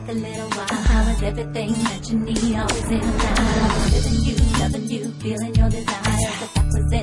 a little while. I was everything that you need, always in line. I was living you, loving you, feeling your desire. The fact was